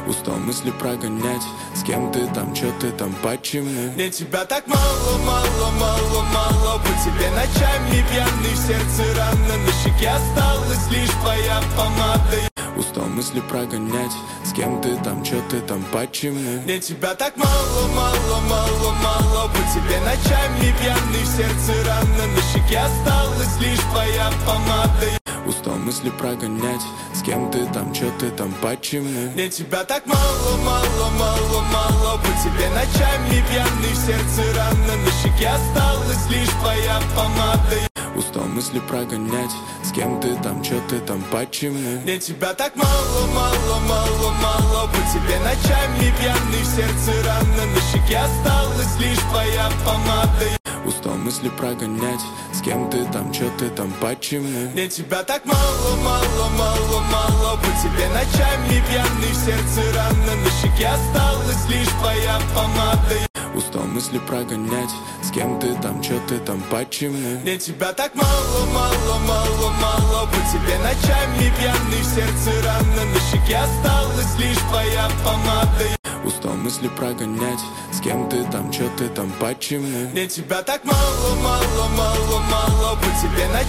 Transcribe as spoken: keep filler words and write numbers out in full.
Устал мысли прогонять, с кем ты там, чё ты там, почему? Мне тебя так мало, мало, мало, мало. По тебе ночами пьяный, в сердце рано. На щеке осталась лишь твоя помада. Устал мысли прогонять, с кем ты там, чё ты там, почему? Мне тебя так мало, мало, мало, мало. По тебе ночами пьяный, в сердце рано. На щеке осталась лишь твоя помада. Устал мысли прогонять, с кем ты там, чё ты там, почему? Мне тебя так мало, мало, мало, мало. По тебе ночами пьяный, в сердце рано. На щеке осталась лишь твоя помада. Устал мысли прогонять, с кем ты там, чё ты там, почему? Мне тебя так мало, мало, мало, мало. По тебе ночами пьяный, в сердце рано. На щеке осталась лишь твоя помада. Устал мысли прогонять, с кем ты там, чё ты там, почему? Мне тебя так мало, мало, мало, мало. По тебе ночами пьяный, в сердце рано. На щеке осталась лишь твоя помада. Устал мысли прогонять, с кем ты там, чё ты там, почему? Мне тебя так мало, мало, мало, мало. По тебе ночами пьяный, в сердце рано. На щеке осталась лишь твоя помада. Устал мысли прогонять, с кем ты там, чё ты там, почему? Мне тебя так мало, мало, мало, мало. По тебе ночами